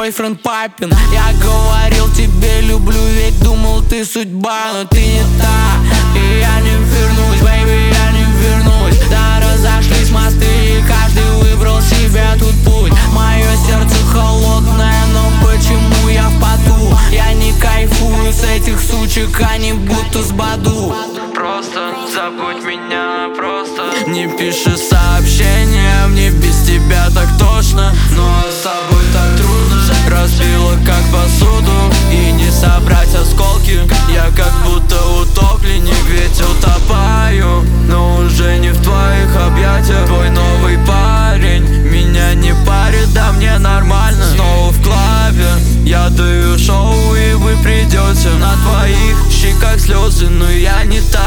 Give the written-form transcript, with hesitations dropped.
бойфренд папин. Я говорил тебе люблю, ведь думал ты судьба, но ты не та. И я не вернусь, бэйби, я не вернусь. Да, разошлись мосты, и каждый выбрал себе тут путь. Мое сердце холодное, но почему я в поту? Я не кайфую с этих сучек, они будто с Баду. Просто забудь меня, просто не пиши сообщения, мне без тебя так тошно. Но с тобой так трудно. Разбила как посуду, и не собрать осколки. Я как будто утопленник, ведь утопаю, но уже не в твоих объятиях. Твой новый парень меня не парит, да мне нормально. Снова в клабе я даю шоу, и вы придете. На твоих щеках слезы, но я не так.